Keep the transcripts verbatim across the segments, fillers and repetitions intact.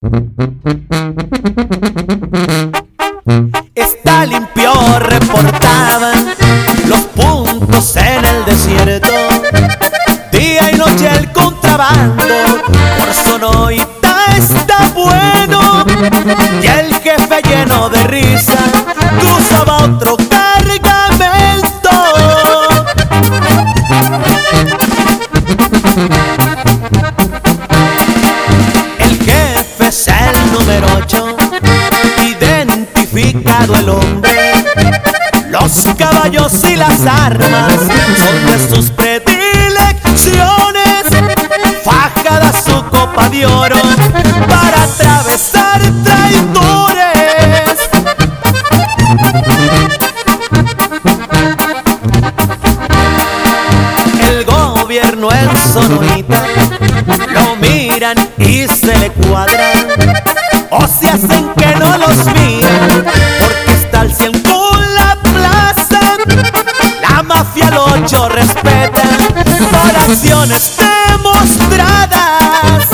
Está limpio, reportaban los puntos en el desierto. Día y noche el contrabando por Sonoita está bueno. Y el jefe lleno de risa cruzaba otro cargamento. El jefe es el número ocho, identificado el hombre. Los caballos y las armas son de sus predilecciones. Fajada su copa de oro para atravesar traidores. El gobierno en Sonoita lo miran y se le cuadran, o se hacen que no los miran porque está al cien con la plaza. La mafia al ocho respeta por acciones demostradas.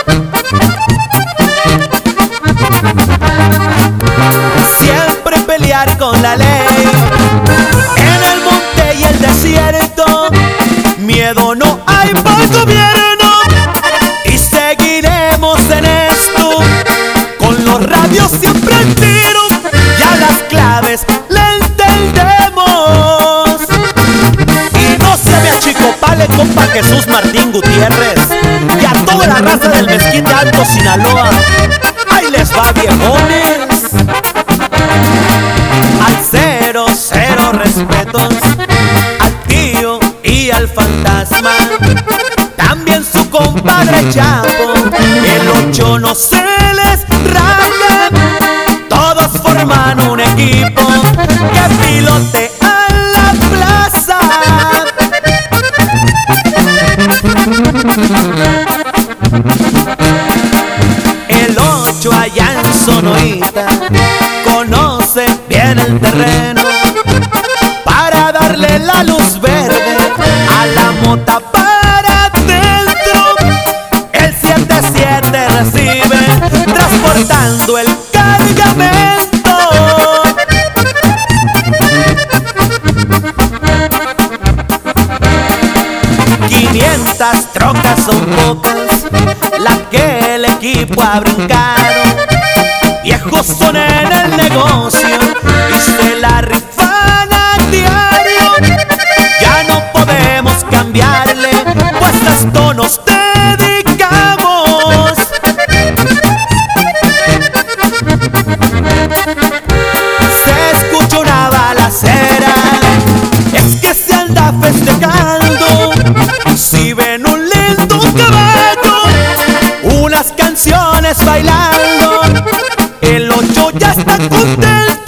Siempre pelear con la ley en el monte y el desierto. Miedo no hay para el gobierno y seguiremos en esto. Con los radios siempre al tiro y a las claves le entendemos. Y no se me achicopale, compa Jesús Martín Gutiérrez, y a toda la raza del Mezquite Alto, Sinaloa. Ahí les va, viejones. Al cero, cero respetos, al tío y al fantasma, también su compadre Chapo. El ocho no se les raja, todos forman un equipo que pilotea la plaza. El ocho allá en Sonoita conoce bien el terreno para darle la luz verde a la mota para adentro. El siete siete recibe transportando el cargamento. quinientas trocas son pocas las que el equipo ha brincado. Viejos son en el negocio y se la rifan a diario. Ya no podemos cambiarle, pues a esto nos dedicamos. Se escucha una balacera, es que se anda festejando. Si ven un lindo caballo, unas canciones bailando, el ocho ya está contento.